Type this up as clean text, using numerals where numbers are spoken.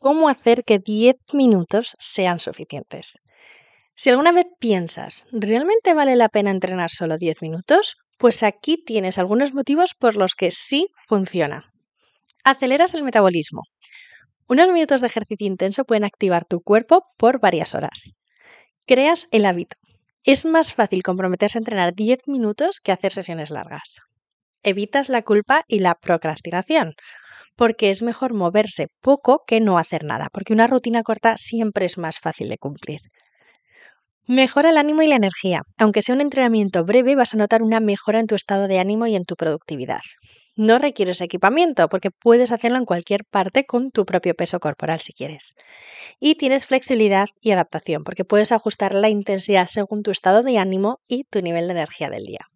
cómo hacer que 10 minutos sean suficientes. Si alguna vez piensas, ¿realmente vale la pena entrenar solo 10 minutos? Pues aquí tienes algunos motivos por los que sí funciona. Aceleras el metabolismo. Unos minutos de ejercicio intenso pueden activar tu cuerpo por varias horas. Creas el hábito. Es más fácil comprometerse a entrenar 10 minutos que hacer sesiones largas. Evitas la culpa y la procrastinación, porque es mejor moverse poco que no hacer nada, porque una rutina corta siempre es más fácil de cumplir. Mejora el ánimo y la energía. Aunque sea un entrenamiento breve, vas a notar una mejora en tu estado de ánimo y en tu productividad. No requieres equipamiento, porque puedes hacerlo en cualquier parte con tu propio peso corporal si quieres. Y tienes flexibilidad y adaptación, porque puedes ajustar la intensidad según tu estado de ánimo y tu nivel de energía del día.